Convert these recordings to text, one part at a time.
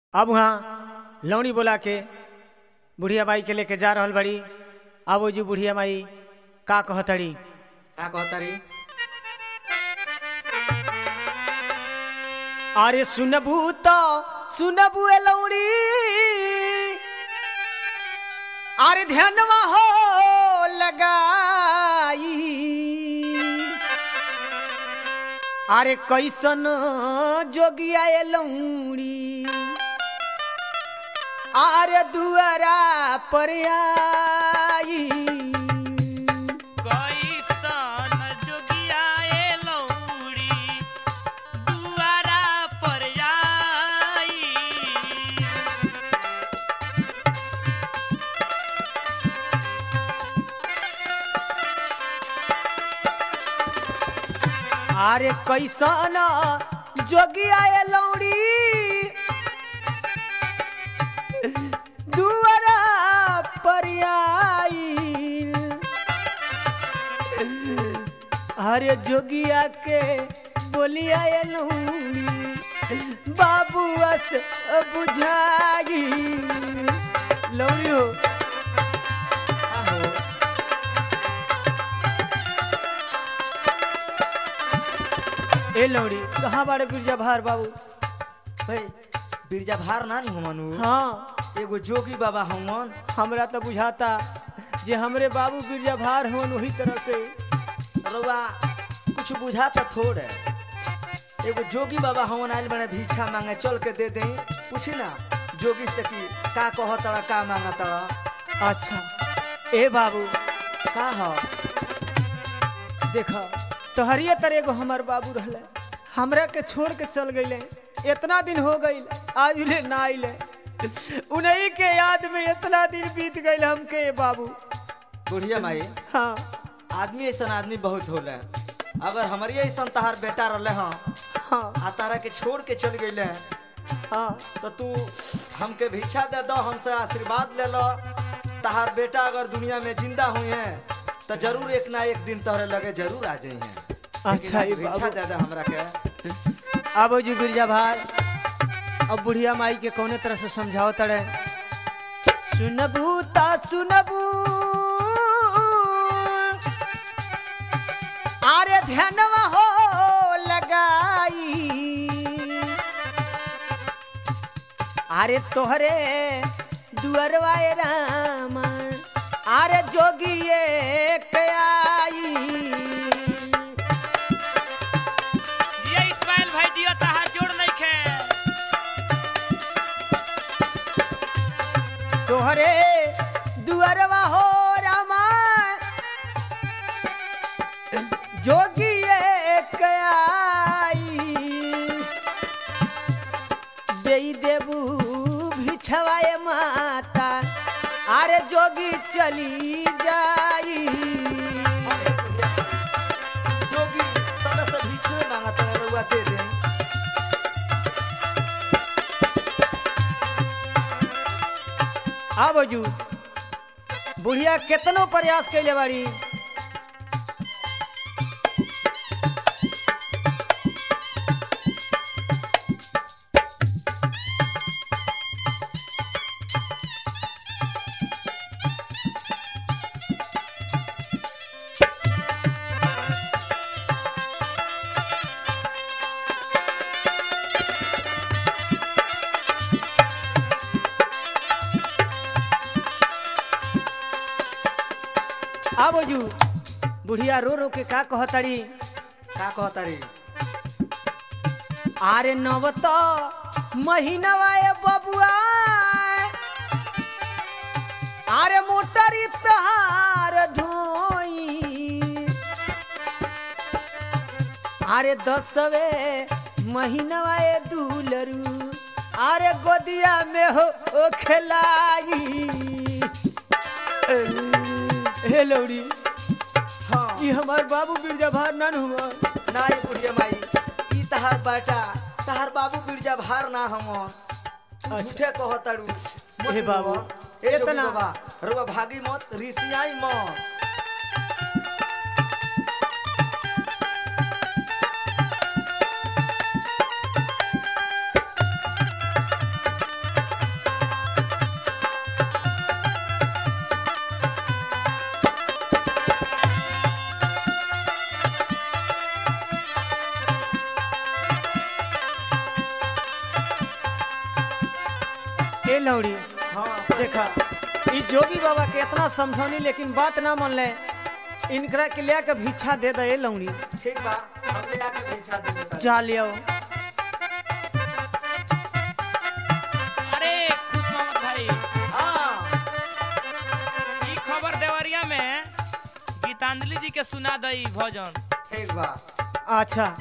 अब वहाँ लौड़ी बोला के बुढ़िया माई के लेके जा रहल बड़ी। अब वो जो बुढ़िया माई का कहतड़ी अरे सुनबू तो सुनबू ए लौड़ी अरे ध्यानवा हो लगाई अरे कैसन जोगिया ए लौड़ी आरे दुआरा पर आई कैसन जोगिया ए लौड़ी दुआरा पर आई आरे कैसन जोगिया ए लौड़ी दुआरा पर आई अरे जोगिया के बोलिया ए लौड़ी बाबूस बुझाई लौड़ी हो ए लौड़ी कहाँ बारे बिरजा भार बाबू भाई बिरजा भार ना हुमन हाँ एगो जोगी बाबा हुमन। हमरा तो बुझाता जे हमरे बाबू बिरजा भार हवन वही तरह से रउआ कुछ बुझाता थोड़े एगो जोगी बाबा हुमन आइल बने भिक्षा मांगे चल के दे दे पूछी ना जोगी से कि का कहतड़ा का मांगतड़ा। अच्छा ए बाबू का हो देखा तोहरिए तरह एगो हमार बाबू रहले हमरा के छोड़ के चल गईले इतना दिन हो गई आज उन्हें ना आइले उन्हीं के याद में इतना दिन बीत गई हमके बाबू। बुढ़िया माई हाँ आदमी ऐसा आदमी बहुत होले अगर हमारी ऐसा तहार बेटा रहे हाँ हाँ आ तारा के छोड़ के चल गईले हाँ तो तू हमके भिक्षा दे दो हमसे आशीर्वाद ले लो तहार बेटा अगर दुनिया में जिंदा हुई है तो जरूर एक ना एक दिन तोहरे लगे जरूर आ जाई है। अच्छा ये भिक्षा बाबू दे दे हमरा के। अब जो बिरजा भार अब बुढ़िया माई के कौने तरह से समझाओ तड़े सुनबू ता सुनबू आरे ध्यानवा हो लगाई आरे तोहरे दुअरवा ए रामा आरे जोगिए के आई ये इस्माइल भाई दियो तहार जोड़ नहीं खे तोहरे दुअरवा हो रामा जोगी एक आई देई देबू भिछवाए माता अरे जोगी चली जाई जोगी तोरा से भिक्षुए मांगत है रउआ दे दे। अब जू बुढ़िया केतनो प्रयास कैले बाड़ी अब जू बुढ़िया रो रो के का कहतड़ी का कहता रे आरे नव तो महीनवा ए बबुआ आरे मोटरी तहार ढोई आरे 10वें महीनवा ए दूलरू आरे गोदिया में हो खिलाई हे लौड़ी हाँ ये हमार बाबू बिरजा भार ना हुआ ना ये बुढ़िया माई ई तहार बेटा तहार बाबू बिरजा भार ना हम झूठे कहताड़ू। हे बाबू, ए जोगी इतना- बाबा रउआ भागी मत रिसियाई मत। ए लौड़ी हाँ देखा ई जोगी बाबा के इतना समझौनी लेकिन बात ना मन ले इनकरा के लिया के भिक्षा दे दे लौड़ी ठीक बा हम ले आके भिक्षा दे देता जा लियो अरे खुश मोहम्मद भाई हाँ ई खबर देवरिया में गीतांजलि जी के सुना दई भजन। ठीक बा अच्छा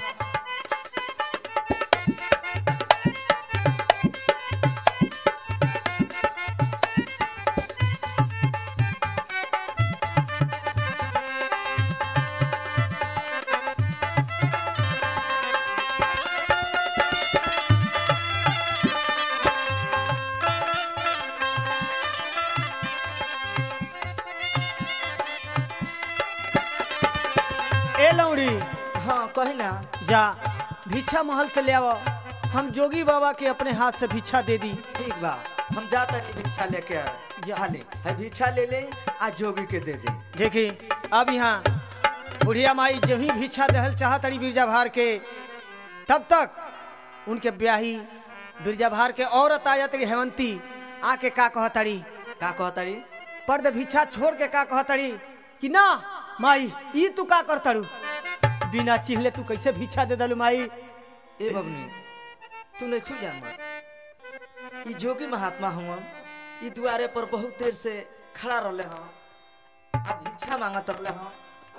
ए लौड़ी हाँ कही ना जा भिक्षा महल से ले आओ हम जोगी बाबा के अपने हाथ से भिक्षा दे दी ठीक बा हम जाता नहीं भिक्षा लेके आए जा ले है भिक्षा ले ले आज जोगी के दे दे देखी अब यहाँ बुढ़िया माई जो ही भिक्षा दहल चाहत रही बिरजा भार के तब तक उनके ब्याही बिरजा भार के औरत आ जाती हेमंती आके का कहतड़ी का कहतारी पर्द भिक्षा छोड़ के का कहतड़ी कि ना माई ई तू का करतड़ू बिना चिल्ले तू कैसे भिक्षा दे दलू माई ए बबनी तू नहीं खुल जान ई जोगी महात्मा हुआ ई द्वारे पर बहुत देर से खड़ा रहले हां अब भिक्षा मांगत रहले हां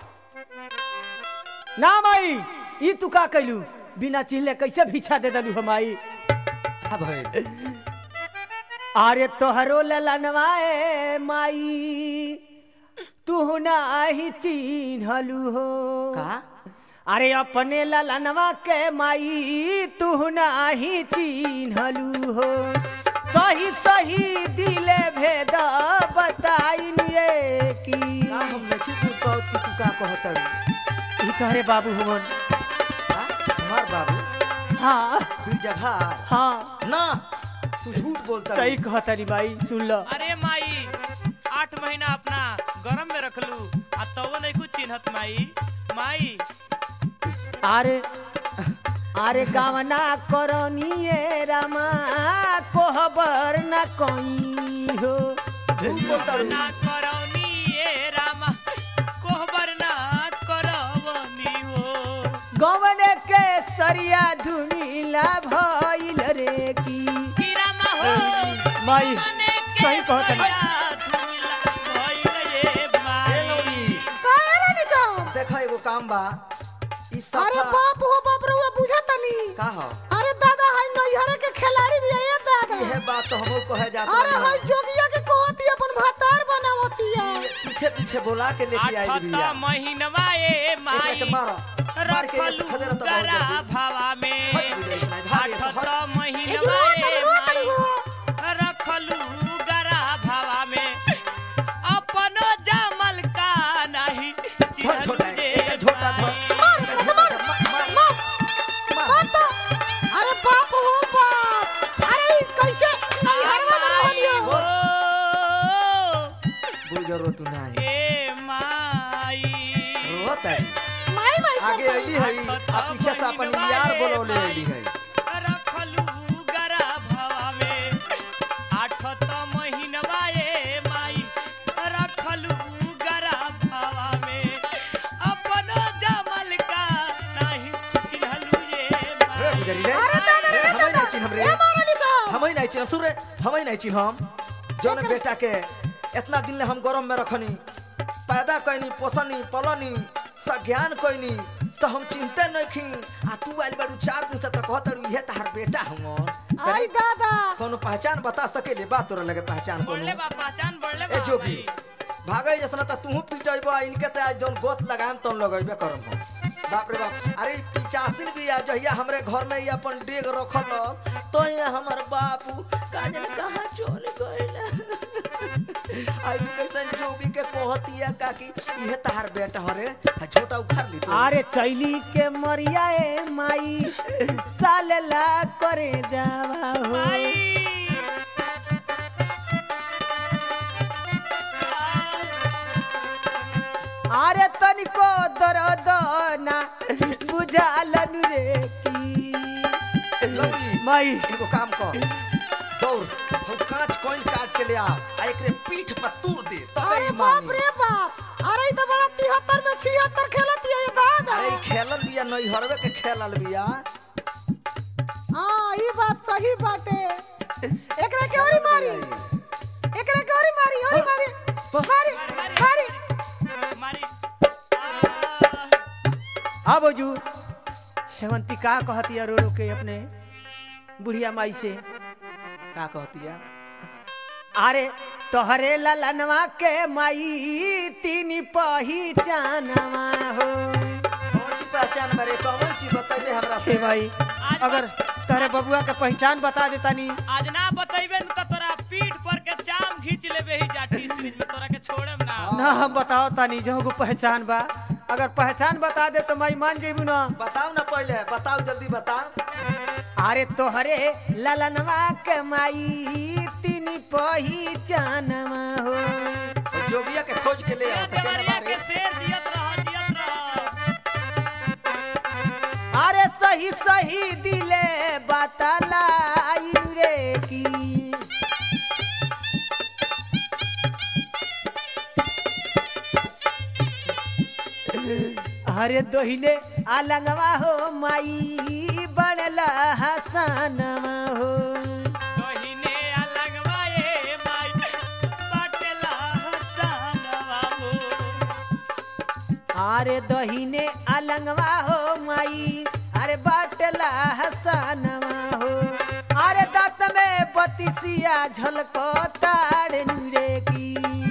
ना माई ई तू का कैलू बिना चिल्ले कैसे भिक्षा दे दलू हम माई अब है अरे तोहरो ललनवाए माई तू नाही चिन्हलू हो का अरे अपने ललनवा के माई तू नाही चिन्हलू हो सही सही दिले भेद बताइए कि ना हम नहीं पूछता कि तू का कहतारी ई तोहरे बाबू हुमन हमार बाबू हाँ फिर जगह हाँ ना तू झूठ बोलता सही कहतरी माई सुन लो अरे माई 8 महीना अपना गरम में रखलू आ तब नहीं कुछ चिन्हत माई माई अरे अरे गावना करनिए रामा कोहबर न कोई हो झूठ बोलता ना करौनी ए रामा कोहबर ना करवनी हो गवने के सरिया धुमिला भइल रे की रामा हो माई मने के सही कहत है सरिया धुमिला भइल रे ए माई लौड़ी काहे नहीं जाओ देखा एगो काम बा ई अरे सफा बाप हो बाप रे वो बुझा तनी का हो अरे दादा हाय नैहरे के खिलाड़ी भी है दादा यह बात तो हमको कहे जाता अरे हाय जोगिया के कहती अपन भातार बनावती है पीछे पीछे बोला के लेके आई आठ बिया महीनवा ए माई एक मारो मार के रखलू खदेरा तो गरा बहुत जल्दी भावा में हट बुझाई नहीं, भाग ये सब, हट। महीनवा ए माई रखलू गरा भावा में अपनो जमल का नहीं धर छोटा है, चिन्हलू एक छोटा धर। अरे बाप हो बाप अरे कैसे नैहरवा में रहलियो ओ गुजरो तू नहीं ए माई रोत है माई माई आगे अली है आ पीछे से अपन यार बोलौले अली है रखलू गरा भावा में 8 महीनवा ए माई रखलू गरा भावा में अपनो जमल का नहीं चिन्हलू ये रे माई गुजरी रे रे हमें नहीं चिन्ह रे हमें नहीं चिन्ह सुन रे हमें नहीं चिन्ह हम जौन बेटा के इतना दिन ले हम गरम में रखनी पैदा कैनी पोसनी पलनी सज्ञान कैनी तो हम चिंता नहीं खी आ तू आइल बारू 4 दिन से तो कहतरू ये तहार बेटा हूँ आई दादा कोनो पहचान बता सकेले बा तोरा लगे पहचान बोलले कोनो बा पहचान बोलले ए बा जोगी भागे जसना त तू पिटइबो इनके त आज जोन गोत लगाम तन लगइबे करम हम बाप रे बाप अरे 85 भी आ जहिया हमरे घर में ये अपन डेग रखल तो ये हमर बापू काजन कहां चल गइल आई तू कैसन जोगी के कहतिया काकी ये तहार बेटा हरे छोटा उखाड़ ली तू अरे चैली के मरिया ए माई सालेला करे जावा हो माई अरे तनिको दर्द ना बुझालन रे की लवली माई माई एगो काम कर दौड़ हम कांच कोइन काट के ले आ एकरे पीठ पर तूर दे तबे अरे ई बाप मानी रे बाप अरे ई तो बड़ा 73 में 76 खेलत है ये दादा अरे ई खेलल बिया नहीं हरवे के खेलल बिया हां ई बात सही बाटे एकरा के औरी मारी एकरा के औरी मारी मारी मारी हाँ बोजू हेमंती का कहती है रो रो के अपने बुढ़िया माई से का कहती है अरे तोहरे ललनवा के माई तीन पहिचानवा हो कौन सी पहचान बारे कौन सी बताइए हमरा हे से भाई अगर तोहरे बबुआ के पहचान बता देता नी आज ना बतैबे न त तोरा पीठ पर के चाम खींच लेबे ही जाटी सीरीज में तोरा के छोड़म ना ना हम बताओ तानी जो को पहचान बा अगर पहचान बता दे तो माई मान जेबू ना बताओ ना पहले बताओ जल्दी बता अरे तोहरे ललनवा के माई तीन पहिचानवा हो जोगिया के खोज के ले आ सके ना देवरिया बारे के शेर दियत रह अरे सही सही दिले बतलाई रे की अरे दोहिले आलंगवा हो माई बनला हसनवा हो कहिने अलगवा ए माई बाटला हसनवा हो अरे दहीने अलंगवा हो माई अरे बाटला हसनवा हो अरे दांत में बतिसिया झलको ताड़ रे की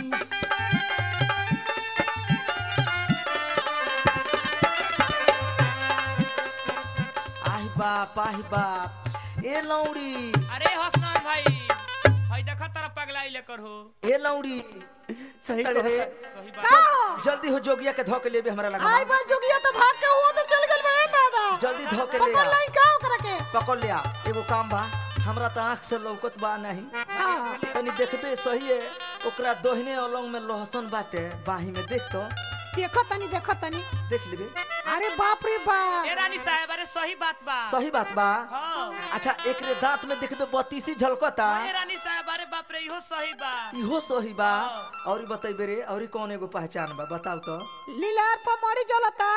आही बाप ए लौड़ी अरे हसनन भाई भाई देखा तारा पगलाई लेकर हो ए लौड़ी सही अरे रे, सही का बात हो जल्दी हो जोगिया के धोके लेबे हमरा लगा आई बल जोगिया तो भाग के हुआ तो चल गेल बे दादा जल्दी धोके ले पकड़ आ लाई का ओकरा के पकड़ ले आ एगो काम बा हमरा त आंख से लौकत बा नहीं हां तनी देखबे सही है ओकरा दोहिने अलंग में लहसुन बाटे बाही में देख तो देखो तनी देख लेबे अरे बाप रे बाप ए रानी साहब अरे सही बात बा सही बात बा हां अच्छा एकरे दांत में देखबे बत्तीसी झलकता ए रानी साहब अरे बाप रे इहो सही बा इहो सही बा और बतैबे रे और कौन एगो पहचान बा बताओ तो लीलार पर मरी जलता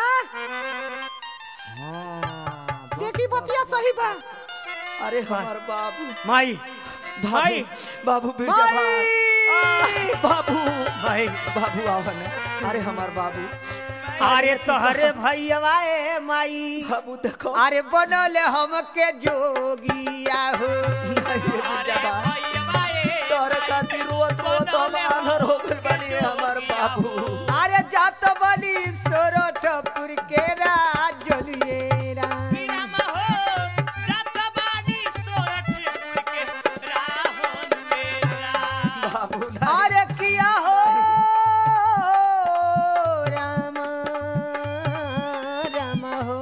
हाँ देखी बतिया सही बा अरे हमार बाबू माई भाई बाबू बिरजा भाई बाबू भाई बाबू आवन अरे हमार बाबू अरे तोहरे भैया ए माई बाबू देखो अरे बनल हमके जोगिया हो अरे भैया ए तोरे खातिर रोत रोत हम आनर हो गइल बानी हमार बाबू अरे जात बली सोरठपुर के राजलिए राम हो जात बानी सोरठ के राहोन मेरा बाबू ना अरे किया हो राम राम हो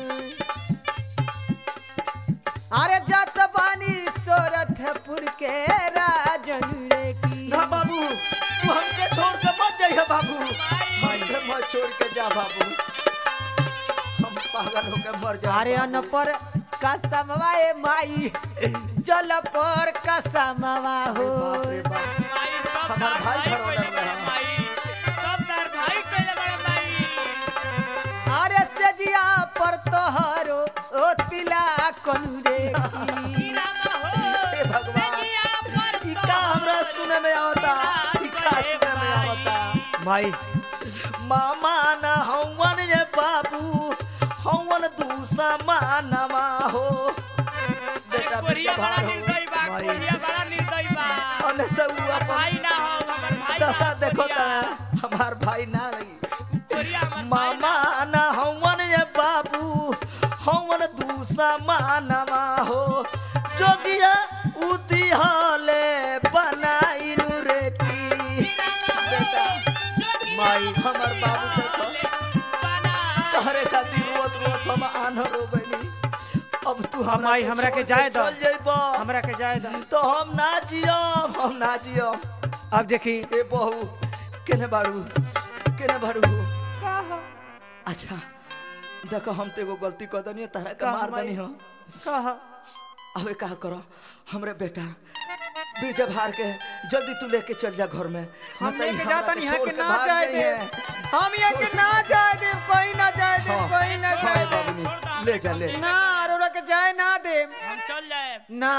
अरे जात बानी सोरठपुर के राजन रे की ना बाबू तू हमके छोड़ के मत जाइए बाबू हमके मत छोड़ के जा बाबू हम पागल होके मर जा अरे अन पर कसमवा ए माई जल पर कसमवा हो बाप रे बाप माई सब हमार तार भाई भाई घरों कइले लग बड़े रहा। माई सब तार भाई कइले बड़े माई अरे सजिया पर तोहरो ओ तिला कनु रे की राम हो हे भगवान सजिया पर ई का हमरा सुने में आवता ई का सुने में आवता माई मामा ना हवन ये बाबू हवन दूसरा मानवा हो बेटा कोरिया बेटा बड़ा भाई निर्दयी बा भाई। कोरिया बड़ा निर्दयी बा अने सब अपन भाई ना हो हमर भाई दशा ना देखो कोरिया। ता हमार भाई ना लगी कोरिया हमर भाई मामा ना हवन ये बाबू हवन दूसरा मानवा हो जोगिया उतिहाले बनाइनु रे की बेटा माई हमार बाबू देखो तहरे खातिर रोत रोत हम आनर हो बनी अब तू माई, हमरा के जाए दो। चल जइबो हमरा के जाए दा तो हम ना जियो अब देखी ए बहू केने बाड़ू का हो अच्छा देखो हम तो एगो गलती कर दनी तारा के का मार माई? दनी हो कहा अबे का करो हमरे बेटा बिरजा भार के जल्दी तू लेके चल जा घर में हम न त ई लेके हमरा जाता के नहीं है छोड़ कि के ना भाग जाए गई दे है। हम ये कि ना जाए दे कोई ना जाए दे हाँ। कोई ना हाँ, जाए दे बाबूनी, छोड़ दो, ले जा ले ना अरोड़ा के जाए ना दे हम चल जाए ना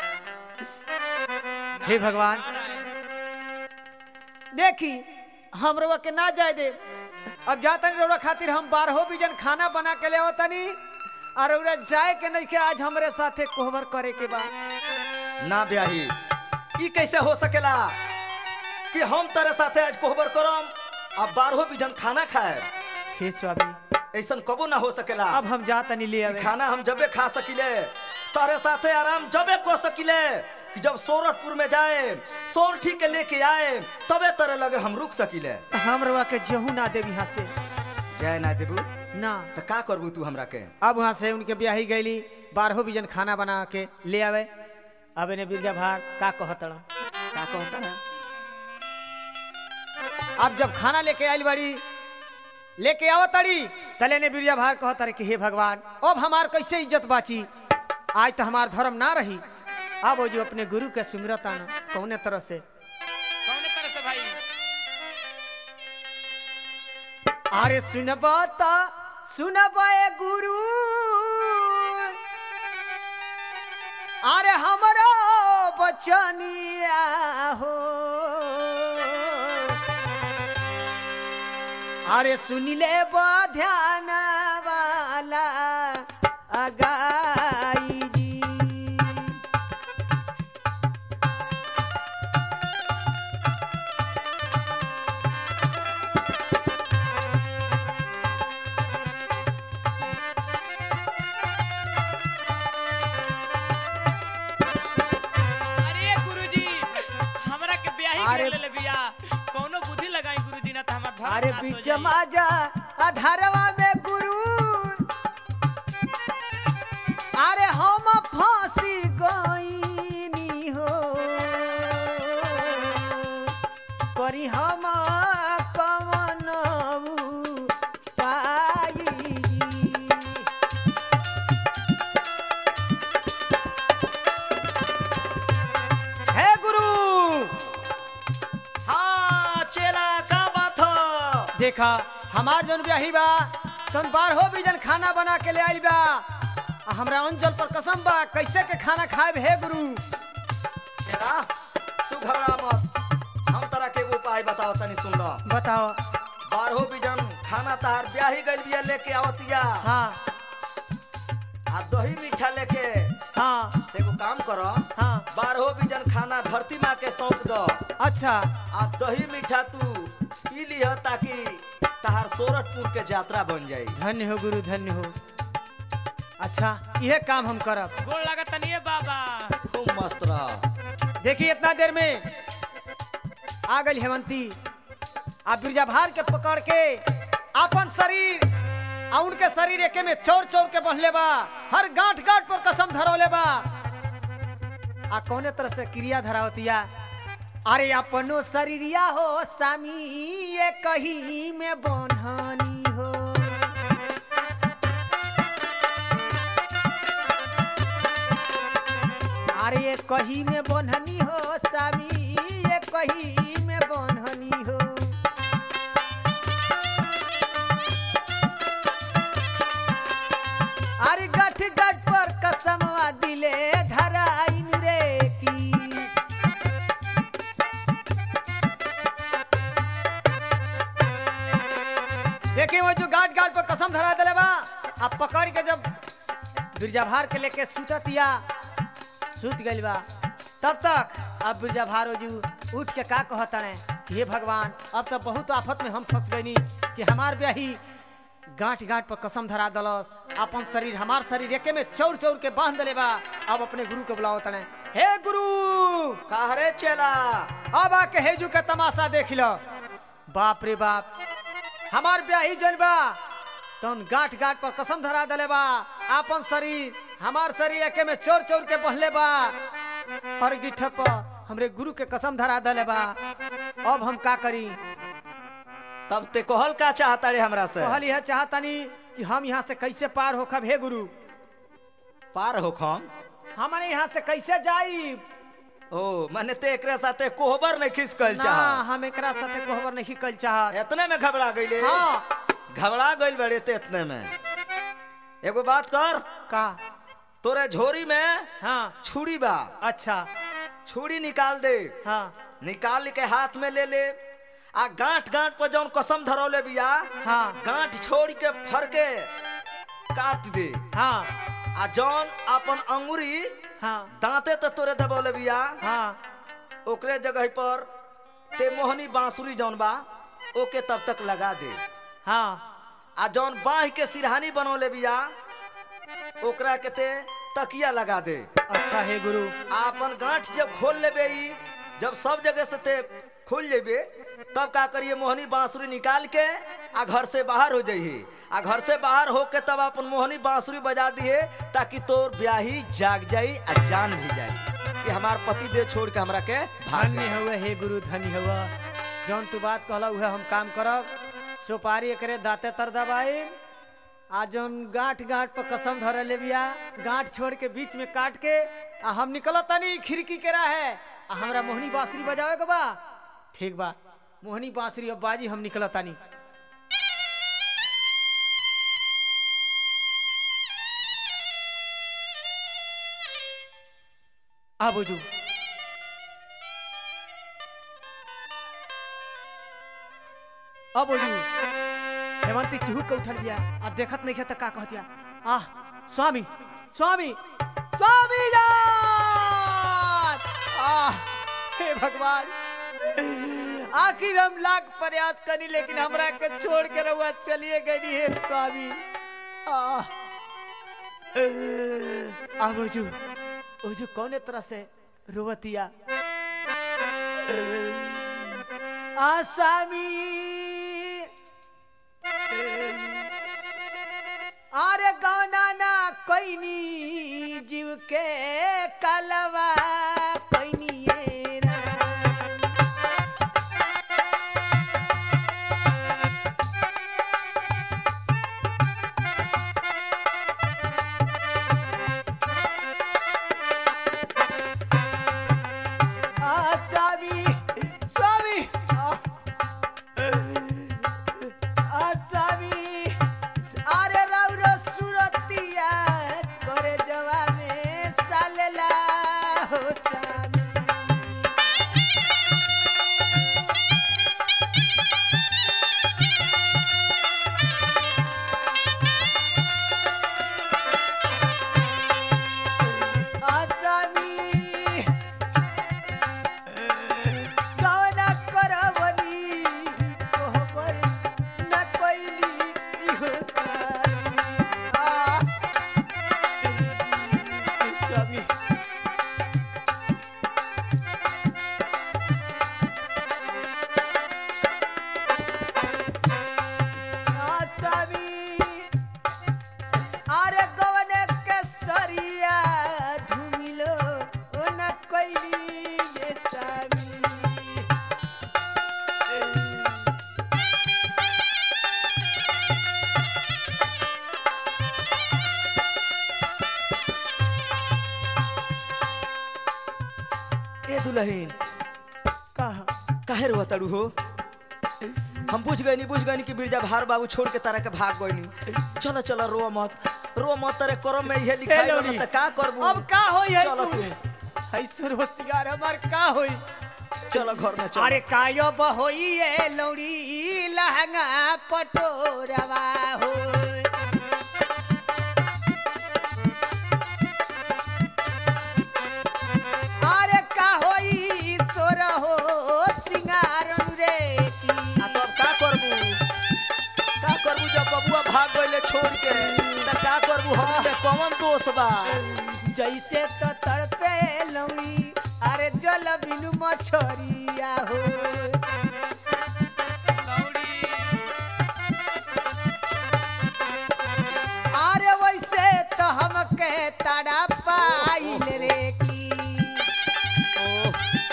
हे भगवान देखी हम रोवा के ना जाए दे अब जाता नहीं रोड़ा खातिर हम 12 बीजन खाना बना के ले आवतनी और रोड़ा जाए के नहीं के आज हमरे साथे कोहबर करे के बा ना ब्याही ई कैसे हो सकेला कि हम तेरे साथे आज कोहबर करम अब 12 बीजन खाना खाए हे स्वामी ऐसन कबो ना हो सकेला अब हम जाता नहीं ले ई आवे खाना हम जबे खा सकिले तारे साथे आराम जबे को सकिले कि जब सोरठपुर में जाए सोरठी के लेके आए तबे तेरे लगे हम रुक सकिले हम रोवा के जहू ना देव यहाँ से जय ना देबू ना तो का करबू तू हमरा के अब वहाँ से उनके ब्याही गईली 12 बीजन खाना बना के ले आवे अब इन्हें बिरजा भार का कहतड़ा का कहता ना अब जब खाना लेके आयल बड़ी लेके आवतड़ी तले ने बिरजा भार कहता रे कि हे भगवान अब हमार कैसे इज्जत बाची आज तो हमार धर्म ना रही अब वो जो अपने गुरु के सुमिरत आना कौने तरह से कौन तरह से भाई अरे सुनबता सुनबे गुरु अरे हमारा बचनिया हो अरे सुनिले ध्यान वाला अगाई जी अरे गुरुजी हमरा के ब्याही अरे- कर ले बिया कोनो बुद्धि लगाई गुरुजी ना त हमर धर्म अरे नाश हो बीच जाई। माजा अधरवा में गुरु अरे हम फांसी गईनी हो करी हम कवन पाई हे गुरु हाँ चेला का बात हो देखा हमार जौन ब्याही बा तुम 12 बीजन खाना बना के ले आइल बा आ हमरा अंजल पर कसम बा कैसे के खाना खाए हे गुरु चेला तू घबरा मत हम तोरा के एगो उपाय बताओ तनी सुन लो बताओ 12 बीजन खाना तार ब्याही गइल बिया लेके आवतिया हाँ आ दही मीठा लेके हाँ एगो काम करो हाँ 12 बीजन खाना धरती माँ के सौंप दो अच्छा आ दही मीठा तू पी लिह ताकि तहार सोरठपुर के यात्रा बन जाई धन्य हो गुरु धन्य हो अच्छा यह काम हम करब गोड़ लागत तनिए बाबा खूब मस्त रह देखिए इतना देर में आ गई हेमंती आ बिरजा भार के पकड़ के अपन शरीर आ उनके शरीर एके में चौर चौर के बंधले बा हर गांठ गांठ पर कसम धरौले बा आ कौने तरह से क्रिया धरावतिया अरे अपनो शरीरिया हो सामी ये कहीं में बंधनी हो अरे ये कहीं में बंधनी हो सामी ये कहीं में बंधनी हो अरे गठ गठ पर कसमवा दिले धराइन रे की देखिए वो जो गाट गाट पर कसम धरा दिले बा अब पकड़ के जब बिरजा भार के लेके सुततिया सुत गइल बा तब तक अब बिरजा भारो जू उठ के का कहता ने हे भगवान अब तो बहुत आफत में हम फंस गईनी कि हमार ब्याही गांठ गांठ पर कसम धरा दलस अपन शरीर हमार शरीर एके में चौर चौर के बांध दले बा अब अपने गुरु के बुलाओ तने हे गुरु कहरे चेला अब आके हेजू के तमाशा देख लो बाप रे बाप हमार ब्याही जन बा तन गांठ गांठ पर कसम धरा दले बा अपन शरीर हमार शरीर एके में चोर चोर के बहले बा हर गिठ पर हमरे गुरु के कसम धरा दले बा अब हम का करी तब ते कहल का चाहता रे हमरा से कहल यह चाहतनी कि हम यहाँ से कैसे पार होखब हे गुरु पार होखम हमारे यहाँ से कैसे जाई? ओ माने ते एकरे साथे कोहबर नहीं खिसकल ना चाह। हम एकरा साथे कोहबर नहीं कल चाहत। इतने में घबरा गईले। हाँ घबरा गइल बड़े ते इतने में। एगो बात कर, का? तोरे झोरी में हाँ छुरी बा, अच्छा छुरी निकाल दे। हाँ निकाल के हाथ में ले ले आ गांठ गांठ पर जौन कसम धरौले बिया हाँ गांठ छोड़ के फर के काट दे। हाँ आ जौन अपन अंगुरी हाँ दांते तो तोरे दबौले बिया हाँ ओकरे जगह पर ते मोहनी बांसुरी जौन बा ओके तब तक लगा दे। हाँ आ जौन बांह के सिरहानी बनौले बिया ओकरा के ते तकिया लगा दे। अच्छा हे गुरु। आपन गांठ जब खोल लेबे ई, जब सब जगह से ते खुल जेबे तब का करिए मोहनी बांसुरी निकाल के आ घर से बाहर हो जाइए। आ घर से बाहर होके तब अपन मोहनी बांसुरी बजा दिए ताकि तोर ब्याही जाग जाई आ जान भी जाई कि हमार पति देव छोड़ के हमरा के भाग धन्य गए। हुए हे गुरु, धन्य हुआ। जौन तू बात कहला उहे हम काम करब। सुपारी एकरे दाते तर दबाई आ जौन गांठ गांठ पर कसम धरे ले बिया गांठ छोड़ के बीच में काट के आ हम निकल तनी खिड़की के राहे आ हमरा मोहनी बांसुरी बजावे के बा। ठीक बा, मोहनी बांसुरी अब बाजी, हम निकल तनी। आ बुझू अब बुझू हेमंती चिहू के उठल बिया आ देखत नहीं त का कहतिया? आह स्वामी स्वामी स्वामी जान! हे भगवान, आखिर हम लाख प्रयास करी लेकिन हमरा के छोड़ के रहुआ चलिए गई है स्वामी। बुझू ओजू कौने तरह से रोवतिया? स्वामी अरे गौना ना कोईनी जीव के कलवा कोईनी ये स्वामी स्वामी स्वामी अरे रौरो सुरतिया करे जवा में सालेला हो स्वामी। स्वामी कवना करवनी कोहबर न कोईनी इहो स्वामी। स्वामी अरे गवने के सरिया धुमिलो न कोईनी ये स्वामी। ए दुल्हन कहा काहे रोतड़ू हो? हम बुझ गई कि बिरजा भार बाबू छोड़ के तारा के भाग गईनी। चलो चलो रो मत तेरे करम में यह लिखाई हे बा लौड़ी, त का करबू? अब का होई है चलो तू? तू ऐसर होशियार हमार का होई? चलो घर में चलो। अरे कायो बहोई है लौड़ी लहंगा पटोरवा हो। अरे का होई सोर हो सिंगार रे की। आ तब का करबू जब बबुआ भाग गईले छोड़ के त का करबू? हम के कौन दोष बा? जैसे तो तड़पे लौड़ी अरे जल बिनु मछरिया हो। लौड़ी अरे वैसे तो हमके तड़ा पाइल रे की।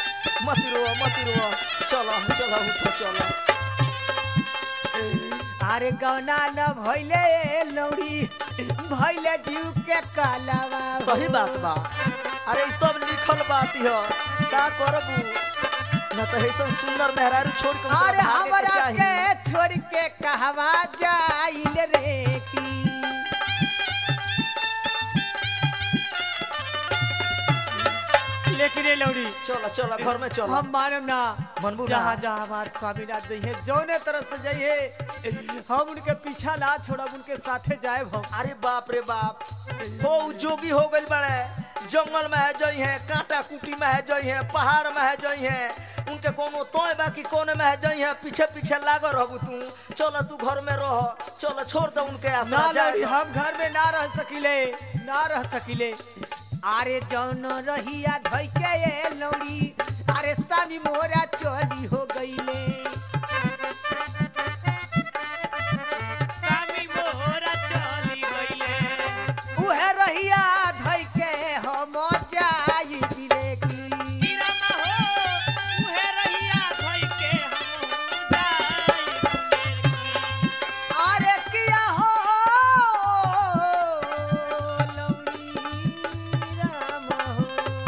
मत रो चलो चलो उठो चलो। अरे गौना न भइले लौड़ी भइले जीव के कालावा सही बात बा। अरे ई सब लिखल बात ह का करबू न तो ऐसा सुंदर मेहरारू छोड़ के उनका अरे भागे हमरा चाही। के छोड़ के कहवा जाइल रे की लेकिन ये लौड़ी चलो चलो घर में चलो। हम मानव ना मनबू ना। जहाँ जहाँ हमारे स्वामीनाथ जाइए जौने तरफ से जाइए हम उनके पीछा ना छोड़ब उनके साथे जाए हम। अरे बाप रे बाप हो उ जोगी हो गइल बड़े जंगल में है जई है कांटा कुटी में है जई है पहाड़ में है जई है उनके कोनो तोय बाकी कोने में है जई है पीछे पीछे लागल रहबू तू। चलो तू घर में रह चलो छोड़ दो उनके ना आसरा लौड़ी जाए। हम घर में ना रह सकिले ना रह सकिले। अरे जौन रहिया धोई के ये लौड़ी अरे स्वामी मोरा चोरी हो गईले स्वामी मोरा चली गइले उहे रहिया धोई के हम जाई बिरे की हीरा हो उहे रहिया धई के हम जाई गुनेर की अरे किया हो लौड़ी राम हो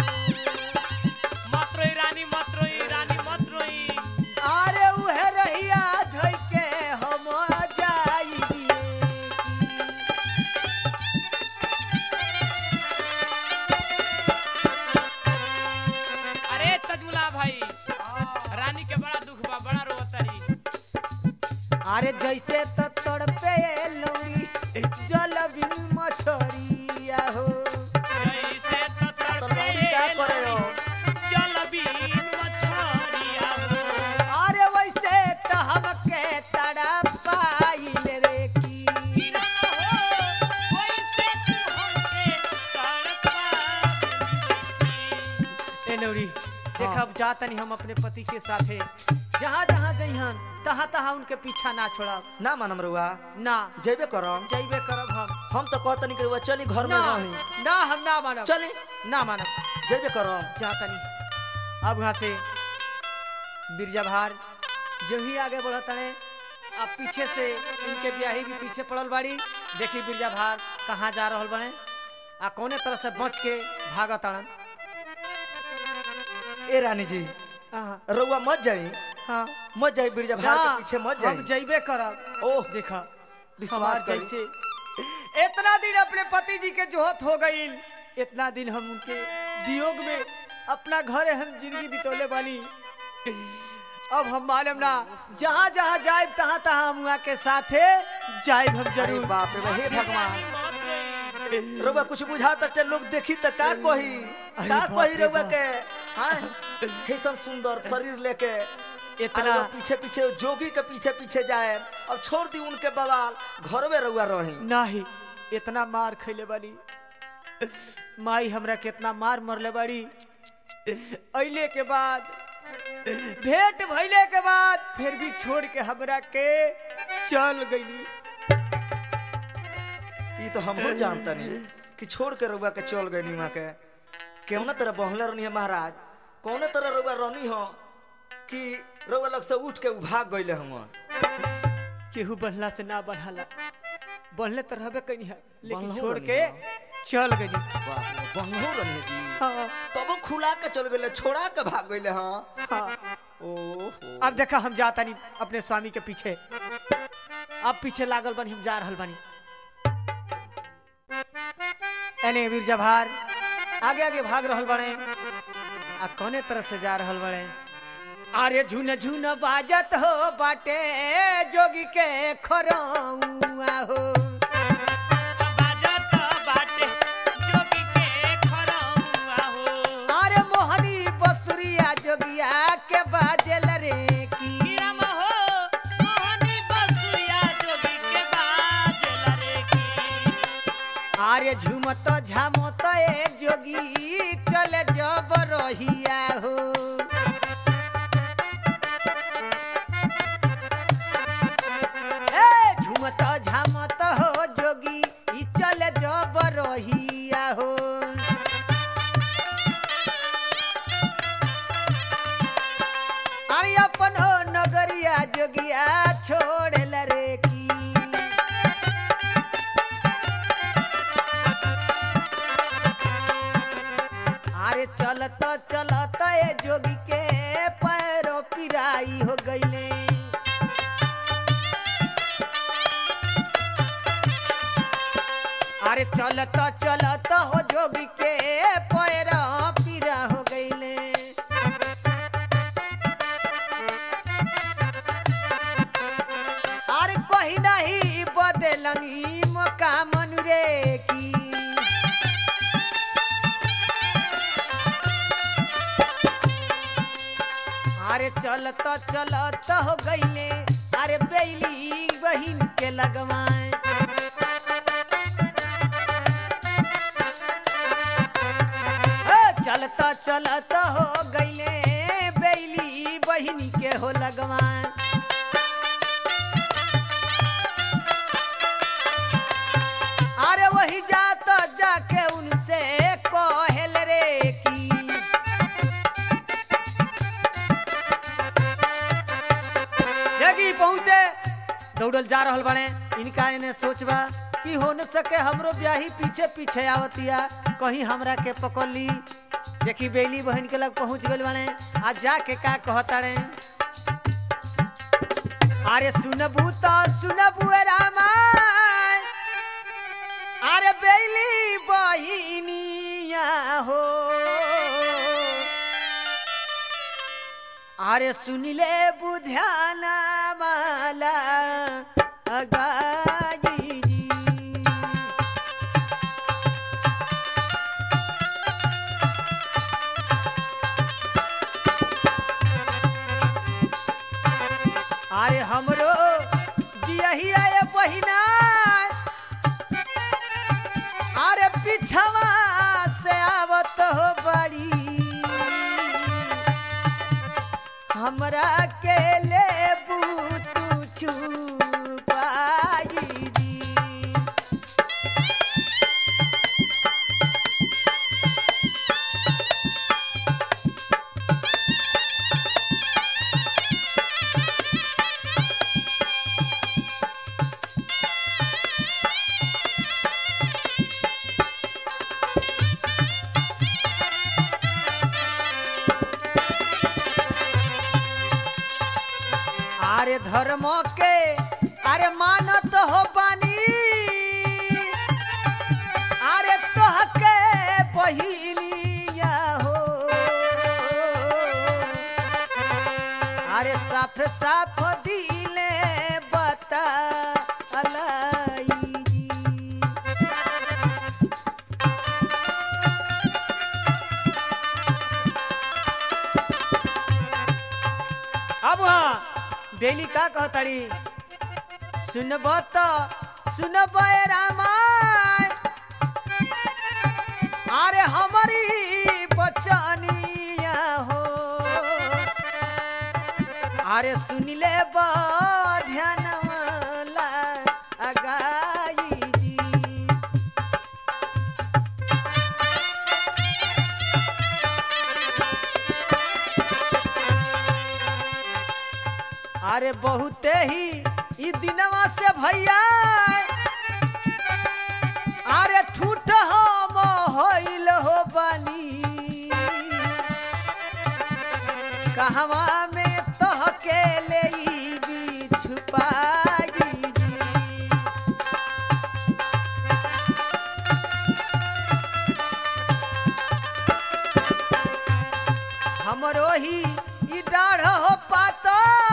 मतरोई रानी मतरोई अरे उहे रहिया धोई के हम जाई बिरे अरे तजमुला भाई रानी के बड़ा दुख बा बड़ा रोतरी अरे जैसे तो तड़पे लौड़ी जल बिन मछरिया हो जैसे तो तड़पे लौड़ी क्या करे हो? जल बीन मछरिया हो अरे वैसे तो हमके तड़पाइल रे की हीरा हो वैसे तू हमके तड़पा ए लौड़ी देख अब जातनी हम अपने पति के साथे जहाँ जहाँ जइहन तहाँ तहाँ उनके पीछा ना छोड़ब ना मानम रुआ ना जेबे करम। जइबे करब हम तो कहतनी कि रुआ चली घर में ना रही ना हम ना मानब चली ना मानब जेबे करम। जातनी अब वहाँ से बिरजा भार जो ही आगे बढ़त तड़े अब पीछे से इनके ब्याही भी पीछे पड़ल बाड़ी देखी बिरजा भार कहाँ जा रहल बने आ कौने तरह से बच के भागत तड़न। ए रानी जी हाँ रुआ मत जाई हाँ मत जाई बिरजा भाई के पीछे मत हम जाई। जइबे करब। ओह देखा विश्वास हमार करी। जैसे इतना दिन अपने पति जी के जोहत हो गई इतना दिन हम उनके वियोग में अपना घर हम जिंदगी बितौले वाली अब हम मालूम ना जहाँ जहाँ जाए तहाँ तहाँ हम वहाँ के साथे जाए हम अरे जरूर। बाप रे हे भगवान मत रुआ कुछ बुझा तटे लोग देखी त का कही अरे का बाप कही रे रुआ बाप। के हां कैसन सुंदर शरीर लेके इतना इतना पीछे पीछे जोगी के पीछे पीछे जाए अब छोड़ दी उनके बवाल घर में रुआ रही। नाही इतना मार खैले बाड़ी माई हमरा कितना मार मरले बाड़ी अइले के बाद भेंट भइले के बाद फिर भी छोड़ के हमरा के चल गई। ई तो हम हो जानता नहीं कि छोड़ के रुआ के चल गई वहां के केहू तरह बहले रहनी है महाराज कौन तरह रुआ रहनी हो कि रुआ लग से उठ के भाग गईले हम। केहू बढ़ला से ना बढ़ला बढ़ले तो रहबे कहीं है लेकिन बढ़लहु छोड़ रहनी के है। चल गई। बहनों रहनी है जी हाँ तब खुला के चल गए छोड़ा के भाग गईले। हाँ हाँ ओहो अब देखा हम जाता नहीं अपने स्वामी के पीछे अब पीछे लागल बनी हम जा रहल बनी एने वीर जभार आगे आगे भाग रहल बने आ कौने तरह से जा रहल बने। अरे झुन झुन बाजत हो बाटे जोगी के खरौआ हो बाजत बाटे जोगी के खरौआ हो अरे मोहनी बसुरिया जोगिया के बाजेल रे की राम हो मोहनी बसुया जोगी के बाजेला रे की अरे झुमत झामत ए जोगी चले जब रहिया हो ए झुमत झामत हो जोगी ई चले जब रहिया हो अरे अपन हो नगरिया जोगिया छोड़ल रे की चलत ए जोगी के पैरों पिराई हो गईले। अरे चलत चलत हो जोगी के पैरों पिरा हो गईले। अरे कहीं नहीं बदलनी मौका मन रे की। अरे चलत चलत हो गईले। अरे बेली बहिन के लगवाए। चलत चलत हो गईले बेली बहिन के हो लगवाए। अरे वही जात जाके उनसे कहल रे की। देखी पहुंचे दौड़ल जा रहल बने। इनका इन्हें सोचबा कि हो न सके हमरो ब्याही पीछे पीछे आवतिया कहीं हमरा के पकड़ ली। देखी बेली बहन के लग पहुंच गए बने। आज जाके का कहता रे। अरे सुनबू तो सुनबू रामा। अरे बेली बहिनिया हो। अरे सुनिले बुध्याना माला अगाजी जी। अरे हमरो दियही आए बहिना। अरे पिछवा से आवत हो बड़ी। हमरा के लेबू तू छुपाई जी। अरे धर्म के अरे मानत हो बानी। अरे तोहके बहिनिया हो। अरे साफ साफ दिले बता अलाई जी। अब हाँ बेली का कहताड़ी। सुनब तो सुनब रामा। अरे हमारी बचनिया हो। अरे सुनिले ध्यान वाला अगाई जी। अरे बहुते ही ई दिनवा से भैया। अरे ठूठ हम होइल हो बानी। कहवा में तोहके ले भी छुपाई जी। हमरो ही ई डाढ़ हो पाता।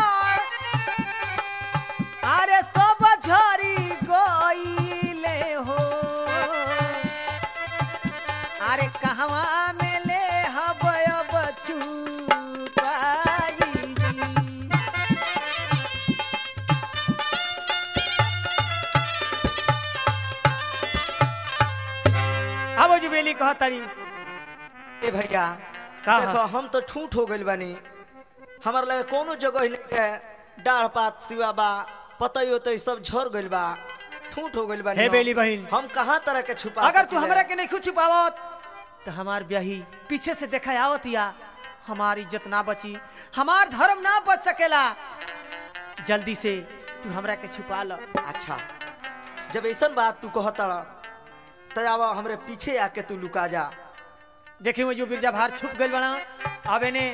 अरे सब झरी गईले हो। अरे कहवा में ले हबय बचू पाई जी। अब जो बेली कहतारी। ए भैया का देखो हम तो ठूठ हो गइल बानी। हमार लगे कोनो जगह नहीं के डाढ़ पात सिवा बा पतई होतई सब झड़ गइल बा। ठूठ हो गइल बानी। हे बेली बहिन हम कहाँ तरह के छुपा। अगर तू हमरा के नहीं छुपावत तो हमार ब्याही पीछे से देखा आवतिया। हमारी इज्जत ना बची। हमार धर्म ना बच सकेला। जल्दी से तू हमरा के छुपा लो। अच्छा जब ऐसा बात तू कहता तो अब हमरे पीछे आके तू लुका जा। देखी वो जो बिरजा भार छुप गई बना। अब इन्हें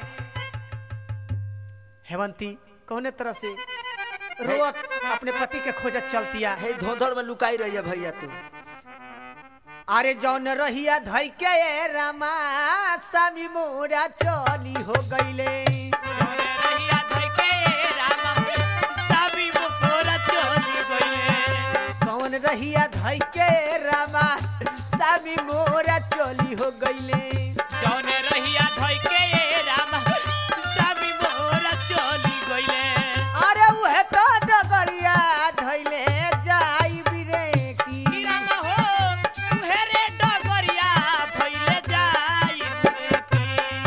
हेवंती कौने तरह से रोत अपने पति के खोजत चलतिया। हे धोधड़ में लुकाई रही है भैया तू। अरे जौन रहिया धई के रामा स्वामी मोरा चली हो गईले। जौने रहिया धई के रामा स्वामी मोरा चली गईले। कौन रहिया धई के रामा स्वामी मोरा चली हो गईले। जौने रहिया धई के रामा स्वामी मोरा चली गईले। अरे उहे तो डगरिया धइले जाई बिरे की। रामा हो तुहे रे डगरिया भइले जाई रे की।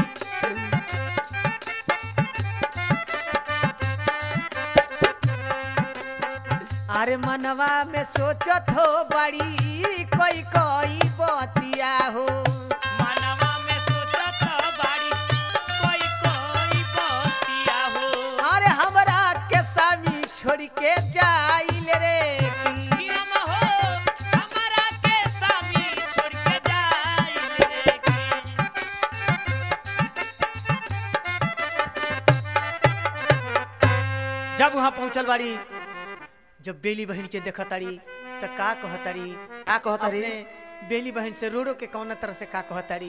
अरे मनवा में सोचत हो बड़ी कोई कोई बतिया हो। मनवा में सोचत बाड़ी कोई कोई बतिया हो। अरे हमरा के स्वामी छोड़ के जाइल रे की। रामा हो हमारा के स्वामी छोड़ के जाई रे की। जब वहां पहुंचल बाड़ी, जब बेली बहन के देखताड़ी तो का कहताड़ी। का कहता रे? अपने बेली बहन से रोड़ो के कौन तरह से का कहताड़ी।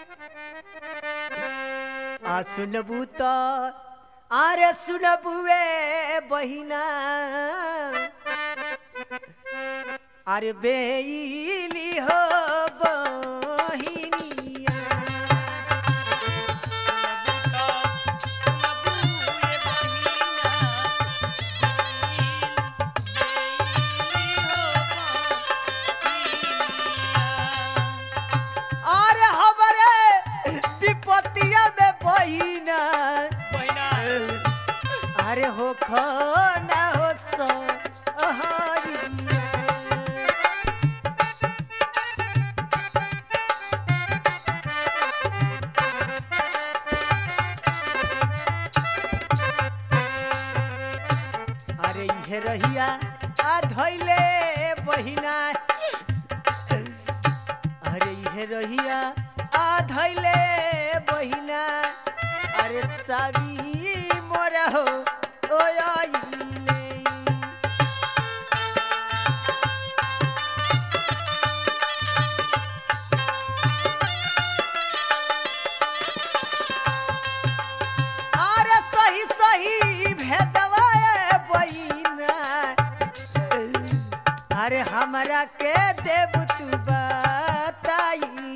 आ सुनबू तो अरे सुनबुए बहिना अरे बेली हो बहिनिया। अरे हमरे विपतिया में बहिना अरे हो खाना हो सो अहारिया। अरे इहे रहिया आ धइले बहिना। अरे इहे रहिया आ धइले बहिना। अरे सावी मोरा हो ओ आइले। अरे सही सही भेदवा बहिना। अरे हमरा के देव तू बताइए।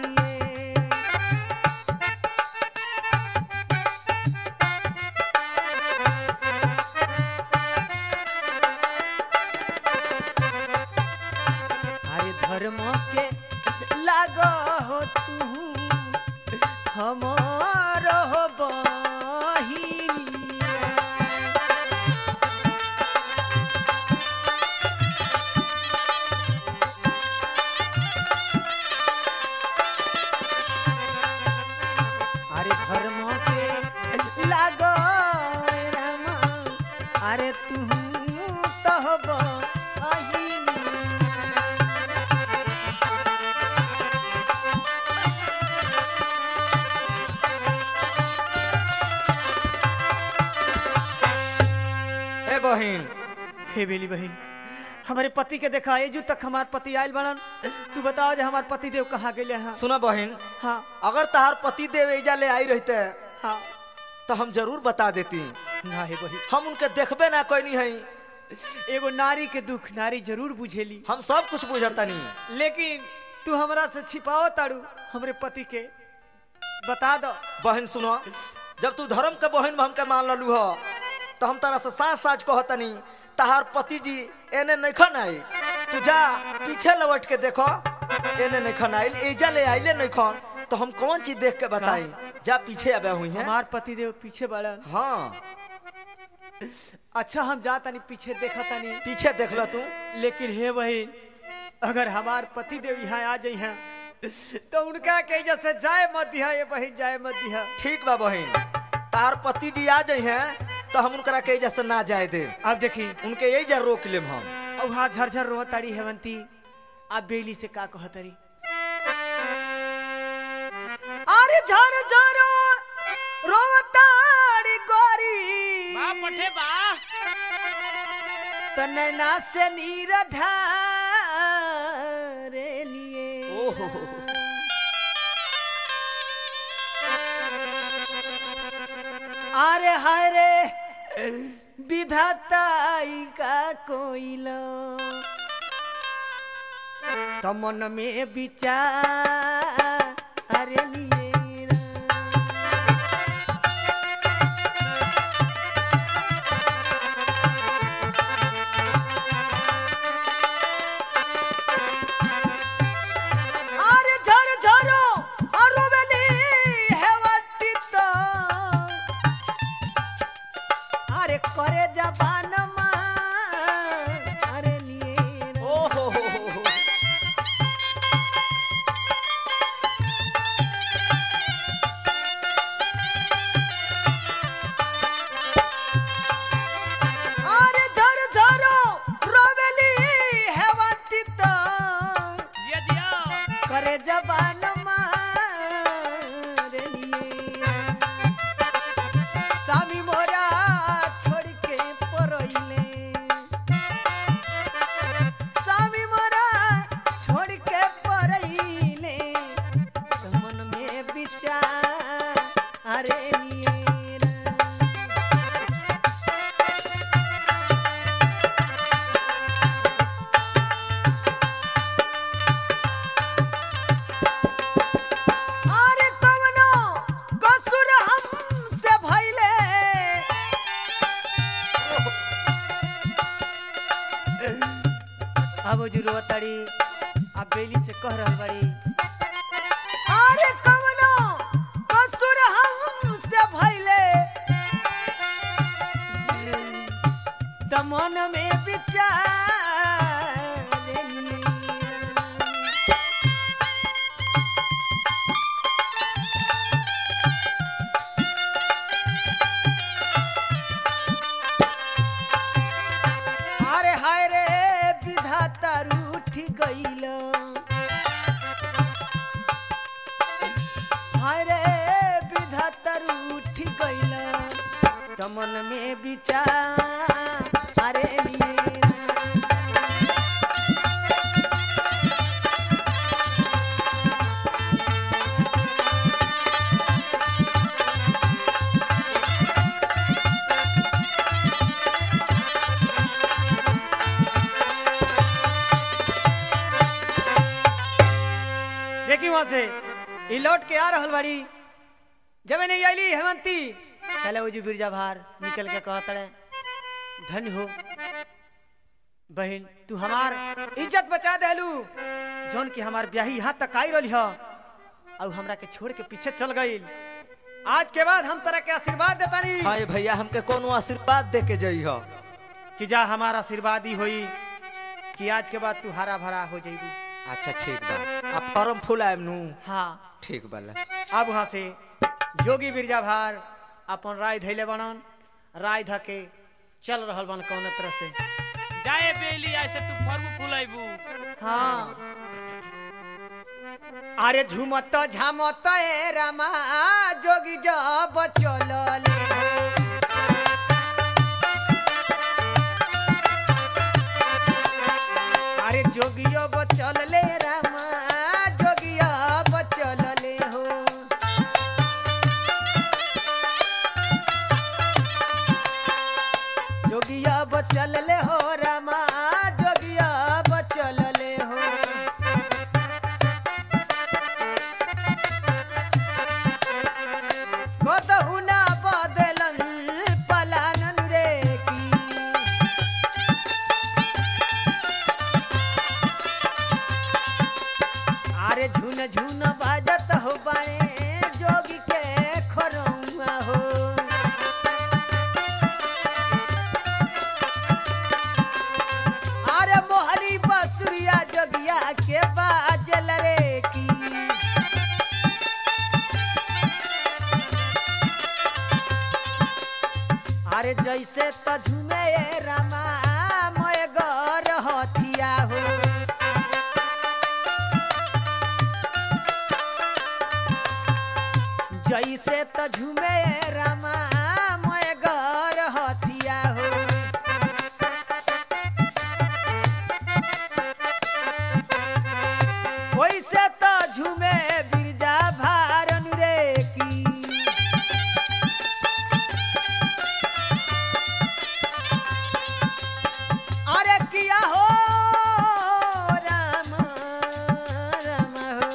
अरे धर्म के लागो हो तू हमारो हो बहिनिया। अरे धर्म के लागो रामा अरे तू तो हो बहिनिया। ए बहिन, हे बेली बहन हमारे पति के देखा एजू तक हमार पति आयल बनन। तू बताओ जे हमार पति देव कहाँ गए हैं। सुना बहिन, हाँ अगर तहार पति देव एजा ले आई रहते हाँ तो हम जरूर बता देती। ना हे बहन, हम उनके देखबे ना कोई नहीं है। एगो नारी के दुख नारी जरूर बुझेली। हम सब कुछ बुझता नहीं। लेकिन तू हमरा से छिपाओ ताड़ू हमरे पति के बता दो। बहन सुनो, जब तू धर्म के बहन में हमके मान ललू हो तो हम तारा से साँच साँच कहतनी तहार पति जी एने नैखन आई। तू जा पीछे लौट के देखो, एने नैखन आइल, एजा ले आइले नैखन तो हम कौन चीज देख के बताई। जा पीछे अब हुई है। हमार पति देव पीछे बढ़न। हाँ अच्छा हम जाता नहीं पीछे देखा तानी। पीछे देख लो तू। लेकिन हे वही अगर हमार पति देव यहाँ आ जाई हैं तो उनका के जैसे जाए मत दिया ये बहन जाए मत दिया। ठीक बा बहन, तार पति जी आ जाई हैं तो हम उनकरा के जैसे ना जाए दे। अब देखी उनके यही जा रोक लेम हम। और वहाँ झरझर रोहताड़ी हेवंती आप बेली से का कहतरी। अरे झर झर रोवताड़ी गोरी बा पठे बा तनैना से नीर ढारे लिए ओहो अरे हाय रे विधाताई का कोइलो तमन में विचार अरे लिए अरे झर झरो अरुबली हेवती तो अरे करे जबान अरे लिए ओहो अरे झर झरो रोबली हेवती तो दिया दिया करे जबान रे लिए स्वामी मोरा छोड़ के परोइले स्वामी मोरा छोड़ के परोइले मन में विचार अरे लिए अरे कवनो कसूर हमसे भइले अब जुरुआ तड़ी अब बेली से कह रहल बड़ी अरे कवनो कसूर हमसे भइले तमन में विचार लेलिए अरे हाय रे विधाता रूठी गइल हाय रे विधाता रूठी गइल तमन में विचार अरे लिए देखी वहां से ई लौट के आ रहल बाड़ी जब नहीं आईली हेमंती पहले वो जी बिरजा भार निकल के कहत रहे धन्य हो बहन तू हमार इज्जत बचा देलू जौन की हमार ब्याही यहाँ तक आई रही हो और हमरा के छोड़ के पीछे चल गई आज के बाद हम तरह के आशीर्वाद देता नहीं हाय भैया हमके कोनो आशीर्वाद दे के जई हो कि जा हमारा आशीर्वाद ही होई कि आज के बाद तू हरा भरा हो जाइबू अच्छा ठीक बा अब फॉर्म फुल आएम नु हाँ ठीक बाला अब वहां से जोगी बिरजा भार अपन राय धैले बनन राय धके चल रहल बन कौन तरह से जाए बेली ऐसे तू फर्म फुलाइबू हाँ अरे झुमत झामत ए रामा जोगी जब चलले अरे जोगियो चलले रामा जोगिया चलले हो जोगिया चलले हो रामा जोगिया चलले हो कतहु ना बदलन पलानन रे की अरे झुन झुन बाजत हो बाए जोगी के खरौआ हो अरे मोहरी बसुरिया जोगिया के बाजल रे की अरे जैसे त झुमे रामा मोय गर हथिया हो रामा मोए घर हथिया हो वैसे तो झूमे बिरजा भारन रे की अरे किया हो राम राम हो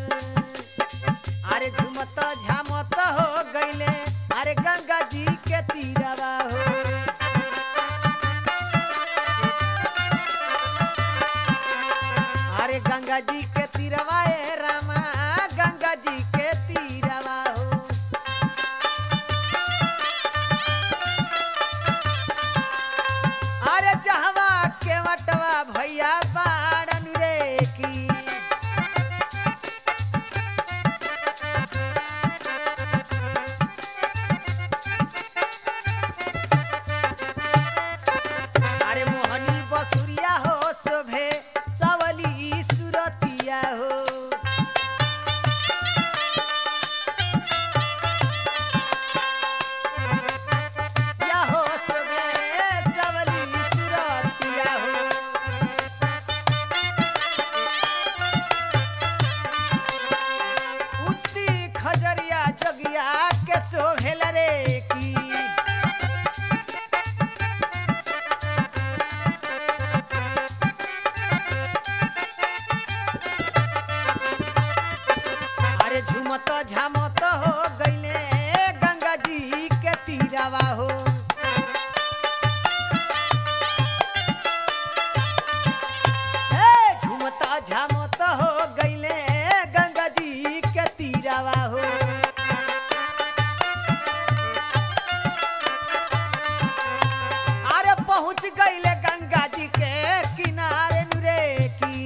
अरे झूमत झामत हो गईले अरे गंगा जी के तीरवा हो अरे गंगा जी के तीरवा ए रामा गंगा जी के तीरवा हो अरे जहवा के वटवा भैया बाड़न रे की अरे मोहनी बसुरिया हो शोभे सवली सुरतिया हो या हो शोभे सवली सुरतिया हो उठती खजरिया जगिया के शोभेल रे की अरे झूमत झामत हो गईले गंगा जी के तीरवा हो झूमत झामत हो गईले गंगा जी के तीरवा हो अरे पहुंच गईले गंगा जी के किनारे नुरे की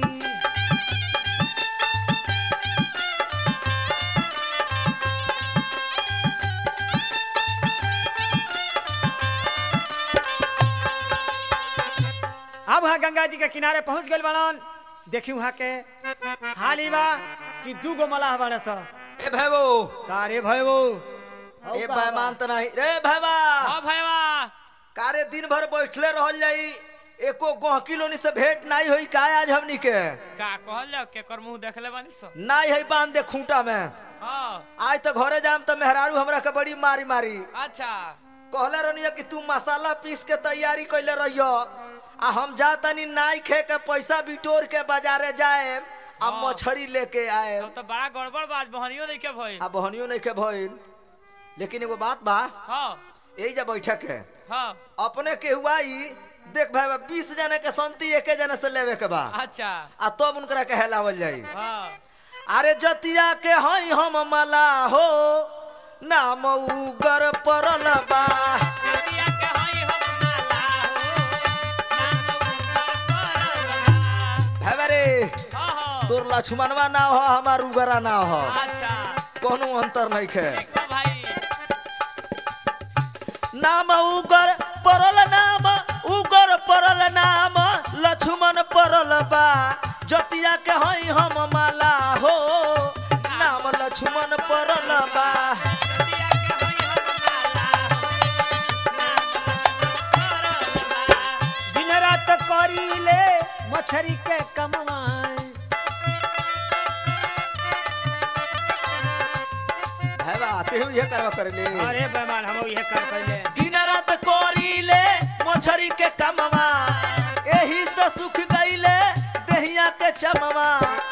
अब वहाँ गंगा जी के किनारे पहुंच गए बड़न देखी वहाँ के हाली बा कि दू गो मलाह बड़े सा ए भैबो तारे भैबो ए बेईमान त नहीं रे भैबा हाँ भैया कारे दिन भर बैठले रहल जाई एको गहकी लोनी से भेंट नहीं होई का आज हमनी के का कहल जाओ केकर मुंह देखले बानी सो नहीं है बांध दे खूंटा में हाँ आज तो घरे जाम तो मेहरारू हमरा के बड़ी मारी मारी अच्छा कहले रहनी कि तू मसाला पीस के तैयारी कैले रहियो आ हम जा तनी नाई खे के पैसा बिटोर के बाजारे जाए आ हाँ। मछरी लेके आए तब तो बड़ा गड़बड़ बात बहनियों नहीं के भइल आ बहनियों नहीं के भइल लेकिन एगो बात बा हाँ यही जा बैठक है हाँ अपने के हुआ देख भाई 20 जने के संति एके जने से लेवे के बा अच्छा आ तब उनकरा के हेलावल जाई हाँ अरे जतिया के हई हम मला हो नाम उगर परल बा जतिया के हई हम माला हो नाम उगर परल बा। भाई रे हाँ हाँ तोर लक्ष्मणवा ना हो हमार उगरा ना हो अच्छा कोनो अंतर नहीं खे देखो भाई नाम उगर परल नाम लक्ष्मण परल बा जतिया के हई हम माला हो नाम लक्ष्मण परल बा जतिया के हई हम माला हो नाम उगर परल बा। दिन रात करी ले मछरी के कमवाए है बा तेहू ये करवा कर ले अरे बेमान हम ये कर पहले दिन रात करी ले मछरी के कमवा एही से सुख गईले देहिया के चमवा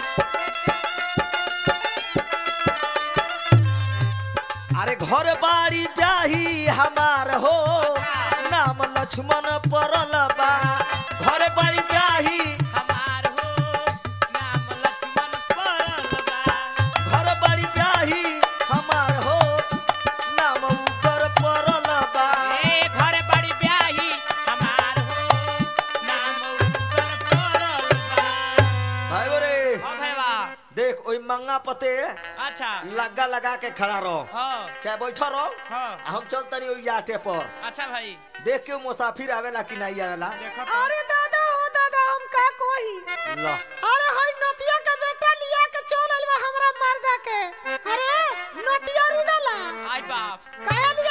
अरे घर बाड़ी जाही हमार हो नाम लक्ष्मण परल बा घर बाड़ी जाही हमार हो नाम लक्ष्मण परल बा। घर बाड़ी जाही हमार हो नाम उगर परल बा ए घर बड़ी ब्याही हमार हो नाम उगर परल बा। भाई रे हाँ भैया देख ओई मंगा पते अच्छा लगा लगा के खड़ा रहो हाँ चाहे बैठो रहो हाँ हम चल तनी ओई याटे पर अच्छा भाई देख के मुसाफिर आवेला कि नहीं आवेला देखो तो। अरे दादा हो दादा हम का कोही लो अरे हई नतिया के बेटा लिया के चल आइल बा हमरा मर्दा के अरे नतिया रुदला आई बाप काया लिया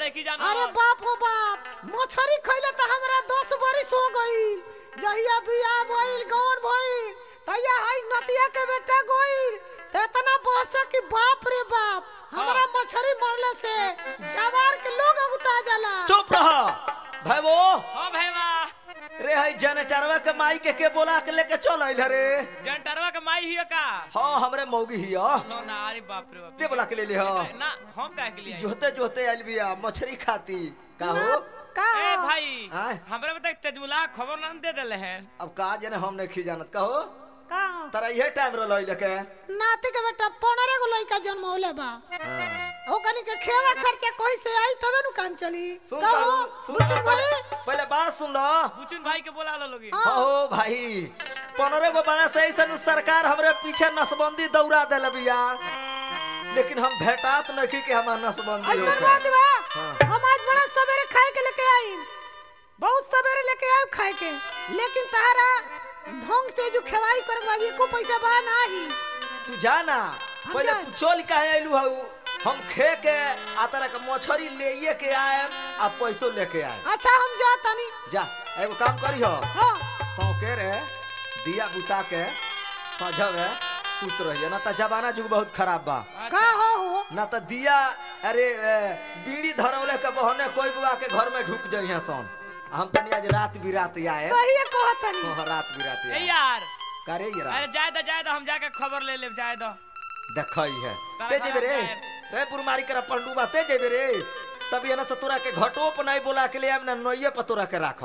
नहीं जानो अरे बाप हो बाप, मछरी खइले त हमरा 10 बरिस हो गइल। जहिया बियाह भइल गौन भइल तहिया हाई नतिया के बेटा गइल त इतना बहस कि बाप रे बाप, हमरा मछरी मरले से जवार के लोग उता जाला। चुप रह भाई वो। हां भाईवा रे हई जनटरवा के माई के बोला के लेके चल आइल रे। जनटरवा के माई हियो का? हां हमरे मौगी हियो। नो ना अरे बाप रे बाप। ते बोला के ले ले हो ना हम काहे के लिए? जोते जोते आइल बिया मछरी खाती का हो। का ए भाई आय? हमरा बता तेजमुला खबर ना दे देले है। अब का जने हम नहीं खिजानत कहो का तरा ये टाइम रो लइल के नाती के बेटा 15 गो लइका जन्म होले बा। ओ कनी के खेवा खर्चा कोई से आई तबे नु काम चली। सुन कहो सुन बुचुन भाई, पहले बात सुन लो। बुचुन भाई के बोला लो लोगी। हो भाई 15 गो बना से ऐसन सरकार हमरे पीछे नसबंदी दौड़ा देले बिया, लेकिन हम भेटात नहीं कि हमार नसबंदी ऐसा होखे। बात बा। हाँ। हम आज बड़ा सवेरे खाए के लेके आई, बहुत सवेरे लेके आए खाए के, लेकिन तारा ढंग से जो खवाई करक बाजी को पैसा बा नाही। तू जाना पहले तू चल काहे आइलू हऊ। हम खे के आतरा के मछरी लेइए के आए आ पैसो लेके आए। अच्छा हम जा तनी। जा एगो काम करियो हां सौके रे दिया बुता के सजवे सुत रहिए ना त जमाना जुग बहुत खराब बा। का हो ना त दिया अरे बीड़ी धरौले के बहने कोई बुआ के घर में ढुक जइहे सन। हम तनी आज रात बिरात आए। सही कहत तनी। हां रात बिरात ए आए यार करे यार। अरे जाए दो हम जाके खबर ले ले जाए दो। देखई है तारा ते जेबे रे खराब रे बुरमारी कर पंडू बा ते जेबे रे। तब ये ना से तोरा के घटो पर नहीं बोला के ले हम ना नइये पर तोरा के राखो।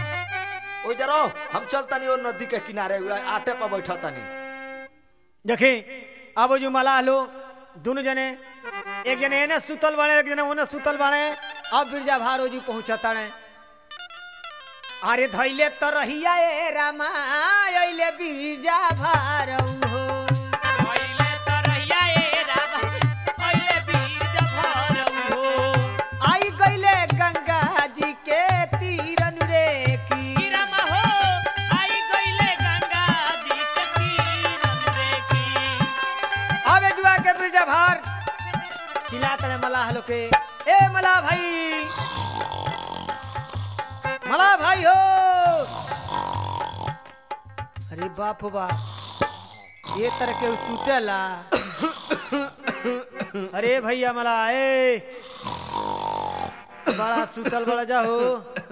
ओ जरो हम चलतनी ओ नदी के किनारे आटे पर बैठा तनी। देखी अब जो मलाह लो दोनों जने, एक जने एने सुतल बाड़े एक जने ओने सुतल बाड़े। अब बिरजा भारो जी पहुंचता ने। अरे धैले तो रहिया ए रामा अइले बिरजा भारो हो। पहिले तो रहिया ए रामा पहिले बीर जफर हो। आई गइले गंगा जी के तीरन रे की। रामा हो आई गइले गंगा जी के तीरन रे की। अबे जुआ के बिरजा भार चिल्लात ने मलाह लो के, ए मलाह भाई मलाह भाई हो। अरे बाप हो बाप ये तरह के सुतेला। अरे भैया मलाह ए बड़ा सुतल बड़ा जा हो।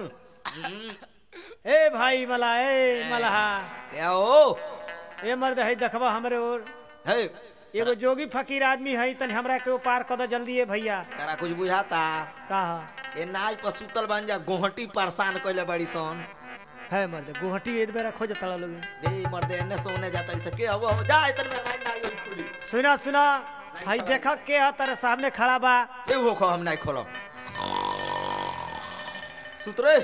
ए भाई मलाह ए मलाह क्या हो ए मर्द है देखबा हमरे और हे एगो जोगी फकीर आदमी है तनी हमरा के पार कर दे जल्दी। है भैया तेरा कुछ बुझाता का ए नाई पर सुतल बन जा गोहटी परेशान कइले बड़ी सन। है मर्द गुहटी एक बेरा खोज तड़ा लोग। बे मर्दे एने सोने जाता से के हवो जा इतन में नाई नाई खुली। सुना सुना भाई देखा के है तेरे सामने खड़ा बा। ए वो खो हम नाई खोलो सुत रे।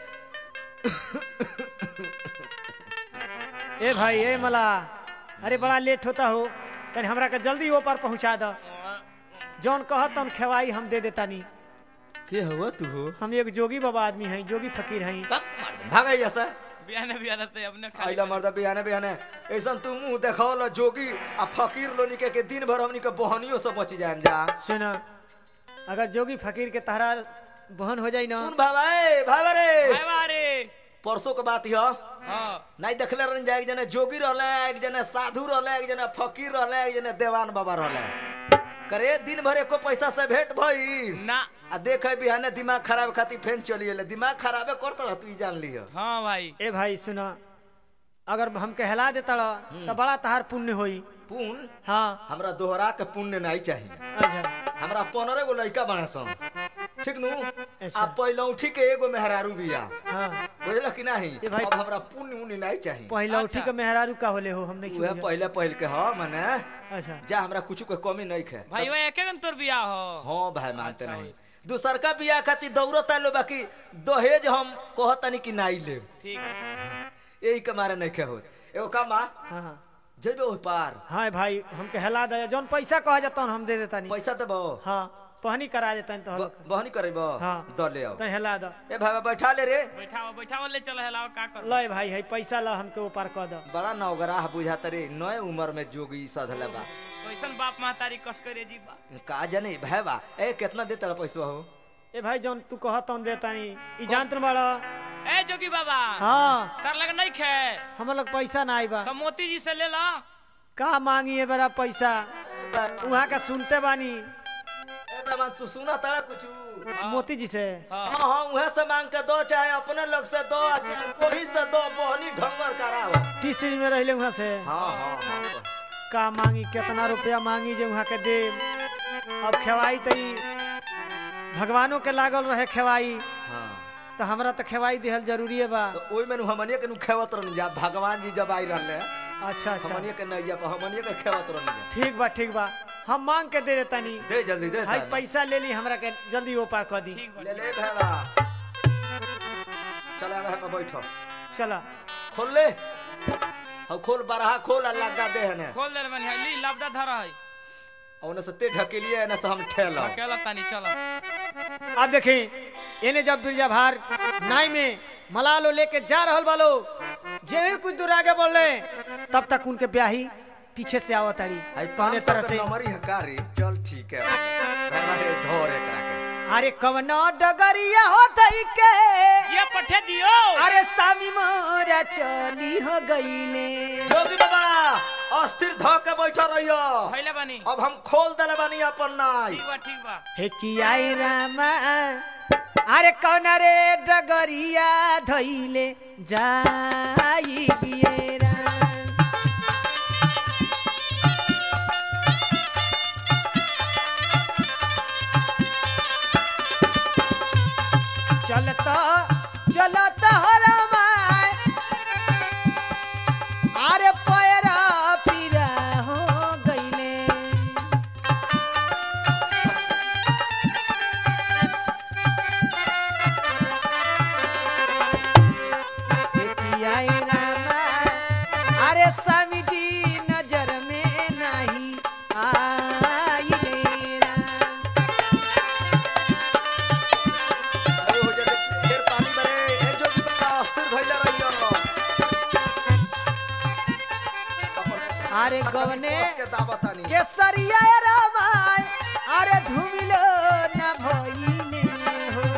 ए भाई ए मला अरे बड़ा लेट होता हो तनी हमरा के जल्दी वो पर पहुंचा दो। जौन कह तन खेवाई हम दे देता नी। के हवो तू हो? हम एक जोगी बाबा आदमी हैं, जोगी फकीर हैं। भागई जैसा बियाने से अपने खा आइला मर्दा बिहाने बिहाने ऐसन तू मुंह देखावला जोगी आ फकीर लोनी के दिन भर हमनी के बहनियों से बच जाएम जा। सुना अगर जोगी फकीर के तहरा बहन हो जाई ना। सुन भाई भाई रे रे परसों के बात हियो। हां नहीं देखले रहन जा एक जने जोगी रहले एक जने साधु रहले एक जने फकीर रहले एक जने देवान बाबा रहले। करे दिन भर एको पैसा से भेंट भई ना आ देखे बिहाने दिमाग खराब खाती फेन चली ले दिमाग खराबे करत रह तू जान लियो। हां भाई ए भाई सुना अगर हम कहला देता तो बड़ा तहार पुण्य होई। पुण्य हाँ हमरा दोहरा के पुण्य नहीं चाहिए। अच्छा हमरा 15 गो लड़का बने सन ठीक नु ऐसा। आ पहिलौठी के एगो मेहरारू बिया हाँ बुझल कि नहीं। ए भाई अब हमरा पुण्य उन्य नहीं चाहिए। पहला उठी अच्छा। के मेहरारू का होले हो हमने उहे पहले पहल के ह माने अच्छा जा हमरा कुछ के कमी नहीं खे। भाई वो एके गन तोर बियाह हो। हां भाई मानते अच्छा नहीं दूसर का बियाह खाती दौड़त आलो बाकी दहेज हम कहतनी कि नहीं ले ठीक यही के मारे नहीं खे हो। एगो काम बा हाँ हाँ जेबे ओहि पार हाँ भाई हम कहला दे जौन पैसा कह जाता हम दे देता नहीं। पैसा देबो हाँ पहनी करा देता तो बहनी करेबो हाँ। द ले आओ। तो हेला दो। ए भाई बैठा ले रे बैठाओ ले चल हेलाओ का कर लय भाई है पैसा ला हमके ऊपर कह दो। बड़ा नौगराह बुझात रे नए उम्र में जोगी सधले बा कैसन बाप महतारी कष्ट करे जी बा। का जाने भाई बा ए कितना दे तेरा पैसा हो। ए भाई जौन तू कहत हूं देतानी ई जानत न बाड़ा ए जोगी बाबा हां कर लग नहीं खे हमर लग पैसा ना आई बा तो मोती जी से ले ला का मांगी है बड़ा पैसा वहां का सुनते बानी ए बेमान तू सुना तारा कुछ मोती जी से हाँ हां हां उहे से मांग के दो चाहे अपने लोग से दो कोही से दो बोहनी ढंगर कराओ टीचर में रहले वहां से हां हां हां का मांगी कितना रुपया मांगी जे वहां के दे अब खेवाई तई भगवानों के लागल रहे खेवाई हां तो हमरा तो खेवाई देहल जरूरी है बा तो ओई में हमनिए के नु खेवत रहन जा भगवान जी जब आई रहले अच्छा अच्छा हमनिए के नैया पर हमनिए के खेवत रहन जा ठीक बा हम मांग के दे देतानी दे जल्दी दे भाई पैसा ले ली हमरा के जल्दी वो पार कर दी ठीक बा ले ले भैया चल आ पे बैठो चला खोल ले अब खोल बरहा खोल अल्लाह का दे है खोल दे बनी है ली लबदा धर है औने से ते ढकेलिए ना से हम ठेला अकेला तानी चलो अब देखें इन्हें जब बिरजा भार नाई में मलालो लेके जा रहल बालो जे कुछ दूर आगे बढ़ ले तब तक उनके ब्याही पीछे से आवत तारी आई कौने तरह से नंबरी हकारी चल ठीक है हमारे धोर एकरा के अरे कवनो डगरिया होत है के ये पठे दियो अरे सामी मोरा चली हो गईले जोगी बाबा अस्थिर ध के बैठा रहियो भइले बनी अब हम खोल देले बानी अपन नाई ठीक बा हे कियाई रामा अरे कौन रे डगरिया धइले जाई बियरा चलता हरमाए अरे पैरा पीरा हो गईले अरे स्वामी जी नजर में नहीं आई रे अरे हो जा फिर पानी भरे ए जोगी बाबा अस्थिर धइला रहियो अरे गवने के दावतानी केसरिया रामाय अरे धुमिलो न भइले हो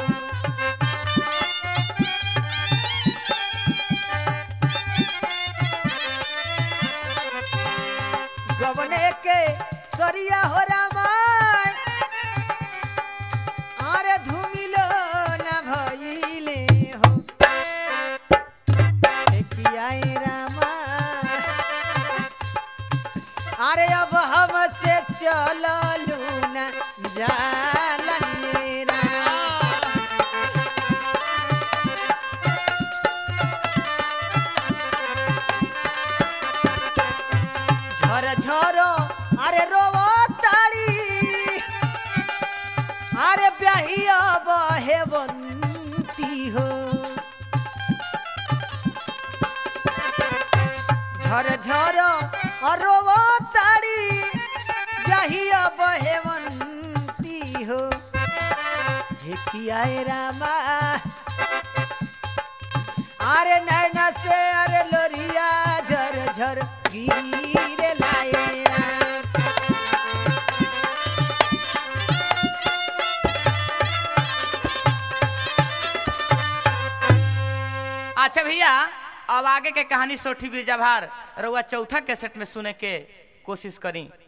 गवने के सरिया हो रामाय अरे धुमिलो न भइले हो कियाई रामा अरे अब हमसे चललू न जालन मेरा झर झर अरे रोवो ताड़ी अरे ब्याहिया बहे बंती हो झर झर रोवो ताड़ी ब्याहिया बहे बंती हो कियाए रामा अरे नैना से अरे लोरिया झर झर गिरे लाए राम अच्छा भैया अब आगे के कहानी सोठी बिरजा भार रउआ चौथा कैसेट में सुने के कोशिश करी।